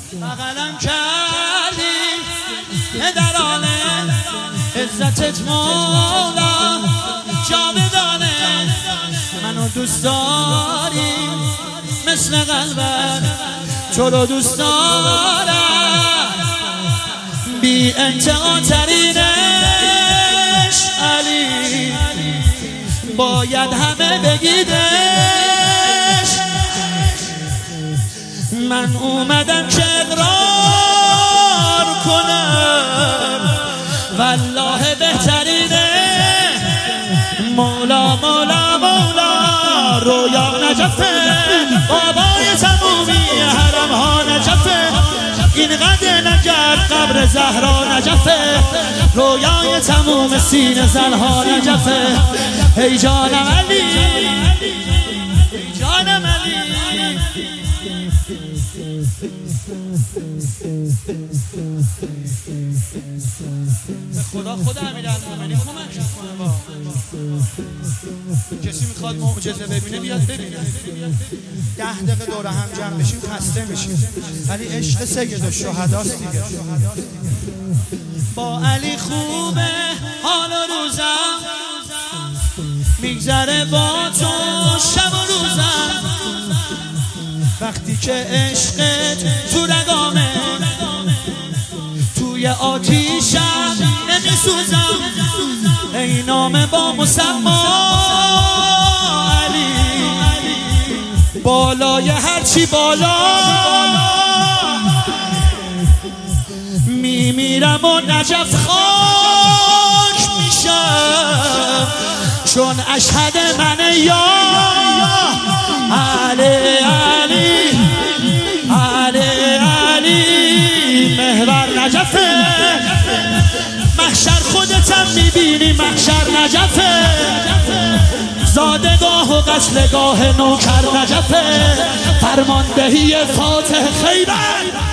بغلم کردی پدرانه عزتت مولا جاودانه منو دوست داری مثل قلبت تو رو دوست دارم بی انتها ترینش علی باید همه بگیدش من اومدم که اقرار کنم والله بهترینه مولا مولا مولا رویا نجفه بابای تمومی حرم ها نجفه این قد نجف قبر زهرا نجفه رویای تموم سینه زنها نجفه ای جانم علی جانم علی خدا امیرالمومنین کمک کنه کسی میخواد معجزه ببینه بیاد ببینه 10 دقیقه دور هم جمع بشیم خسته میشیم ولی عشق سید الشهداست دیگه با علی خوبه حال و روزم میگذره با تو شب و روزم وقتی که عشقت تو رگامه توی آتیشم نمیسوزم ای نام با مسما علی بالای هرچی بالا میمیرم و نجف خاک میشم چون اشهد من یا علی علی علی علی محور نجفه محشر خودتم میبینی محشر نجفه زادگاه و قتلگاه نوکر نجفه فرماندهی فاتح خیبر